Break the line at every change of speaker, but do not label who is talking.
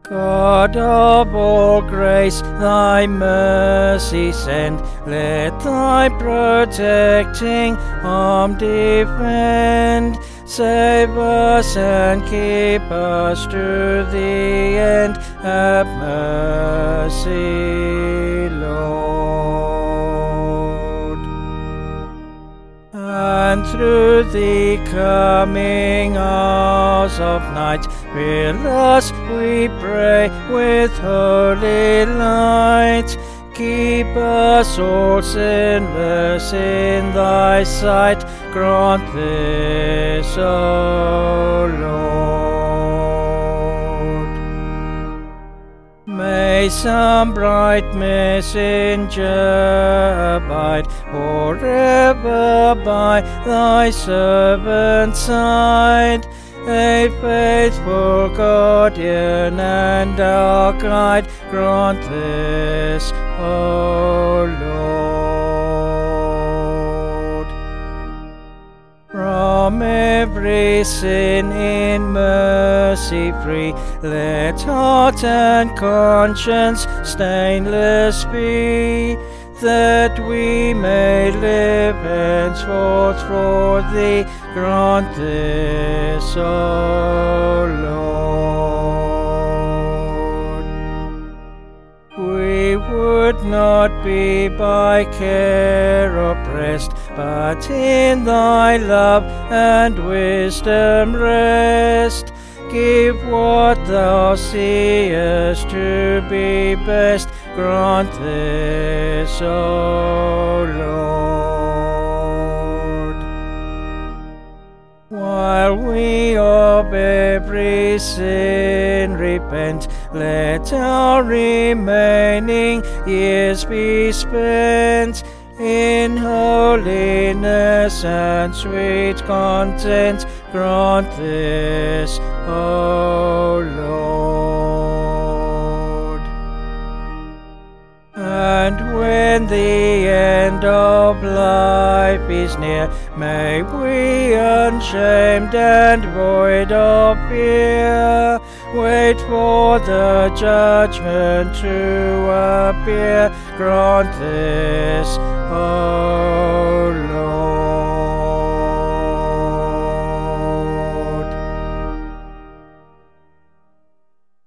God of all grace, thy mercy send. Let thy protecting arm defend. Save us and keep us to the end. Have mercy, Lord. And through the coming hours of night, fill us, we pray, with holy light. Keep us all sinless in thy sight. Grant this, O Lord. May some bright messenger abide forever by thy servant's side, a faithful guardian and our guide. Grant this, O Lord. From every sin in mercy free, let heart and conscience stainless be, that we may live henceforth for thee. Grant this, O Lord. We would not be by care oppressed, but in thy love and wisdom rest. Give what thou seest to be best. Grant this, O Lord. While we of every sin repent, let our remaining years be spent in holiness and sweet content. Grant this, O Lord. And when the end of life is near, may we, unshamed and void of fear, wait for the judgment to appear. Grant this, O Lord.